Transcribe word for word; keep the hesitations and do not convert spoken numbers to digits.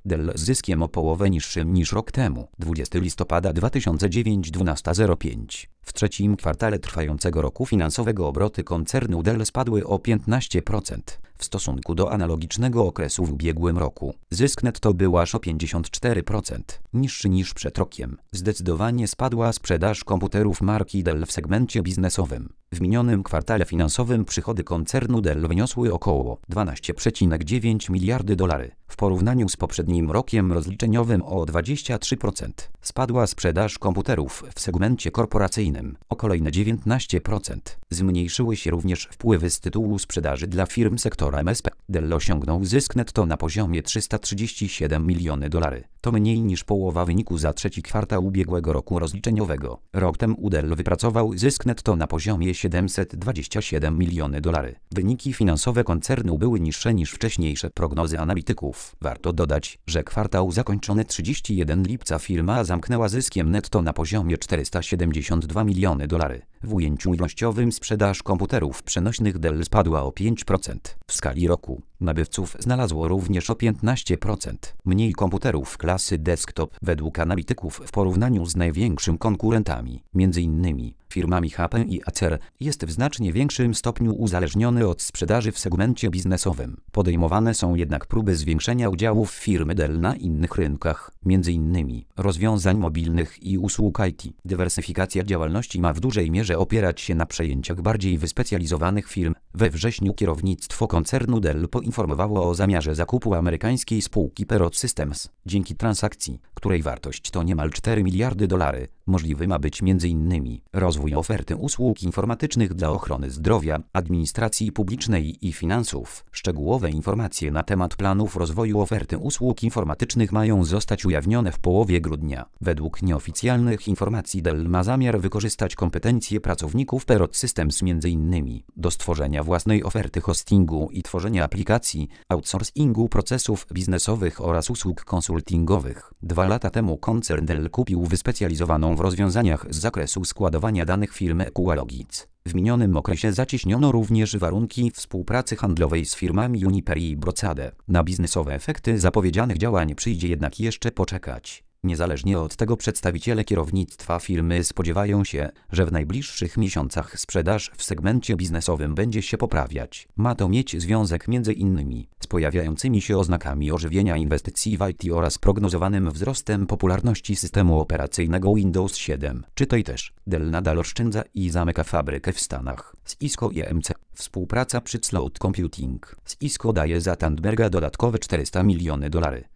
Dell z zyskiem o połowę niższym niż rok temu. dwudziestego listopada dwa tysiące dziewięć dwunasta zero pięć. W trzecim kwartale trwającego roku finansowego obroty koncernu Dell spadły o piętnaście procent w stosunku do analogicznego okresu w ubiegłym roku. Zysk netto był aż o pięćdziesiąt cztery procent niższy niż przed rokiem. Zdecydowanie spadła sprzedaż komputerów marki Dell w segmencie biznesowym. W minionym kwartale finansowym przychody koncernu Dell wyniosły około dwanaście przecinek dziewięć miliardy dolarów. W porównaniu z poprzednim rokiem rozliczeniowym o dwadzieścia trzy procent spadła sprzedaż komputerów w segmencie korporacyjnym o kolejne dziewiętnaście procent. Zmniejszyły się również wpływy z tytułu sprzedaży dla firm sektora M S P. Dell osiągnął zysk netto na poziomie trzysta trzydzieści siedem milionów dolarów. To mniej niż połowa wyniku za trzeci kwartał ubiegłego roku rozliczeniowego. Rok temu Dell wypracował zysk netto na poziomie siedemset dwadzieścia siedem milionów dolarów. Wyniki finansowe koncernu były niższe niż wcześniejsze prognozy analityków. Warto dodać, że kwartał zakończony trzydziestego pierwszego lipca firma zamknęła zyskiem netto na poziomie czterysta siedemdziesiąt dwa milionów dolarów. W ujęciu ilościowym sprzedaż komputerów przenośnych Dell spadła o pięć procent. W skali roku nabywców znalazło również o piętnaście procent mniej komputerów klasy desktop według analityków w porównaniu z największymi konkurentami, między innymi firmami H P i Acer. Jest w znacznie większym stopniu uzależniony od sprzedaży w segmencie biznesowym. Podejmowane są jednak próby zwiększenia udziałów firmy Dell na innych rynkach, między innymi rozwiązań mobilnych i usług I T. Dywersyfikacja działalności ma w dużej mierze opierać się na przejęciach bardziej wyspecjalizowanych firm. We wrześniu kierownictwo koncernu Dell poinformowało o zamiarze zakupu amerykańskiej spółki Perot Systems. Dzięki transakcji, której wartość to niemal cztery miliardy dolarów, możliwy ma być między innymi rozwój oferty usług informatycznych dla ochrony zdrowia, administracji publicznej i finansów. Szczegółowe informacje na temat planów rozwoju oferty usług informatycznych mają zostać ujawnione w połowie grudnia. Według nieoficjalnych informacji Dell ma zamiar wykorzystać kompetencje pracowników Perot Systems między innymi do stworzenia własnej oferty hostingu i tworzenia aplikacji, outsourcingu procesów biznesowych oraz usług konsultingowych. Dwa lata temu koncern Dell kupił wyspecjalizowaną w rozwiązaniach z zakresu składowania danych firmę Equalogics. W minionym okresie zacieśniono również warunki współpracy handlowej z firmami Uniper i Brocade. Na biznesowe efekty zapowiedzianych działań przyjdzie jednak jeszcze poczekać. Niezależnie od tego przedstawiciele kierownictwa firmy spodziewają się, że w najbliższych miesiącach sprzedaż w segmencie biznesowym będzie się poprawiać. Ma to mieć związek między innymi z pojawiającymi się oznakami ożywienia inwestycji w I T oraz prognozowanym wzrostem popularności systemu operacyjnego Windows siedem. Czytaj też, Dell nadal oszczędza i zamyka fabrykę w Stanach. Z Cisco i E M C. Współpraca przy Cloud Computing. Z Cisco daje za Tandberga dodatkowe czterysta milionów dolarów.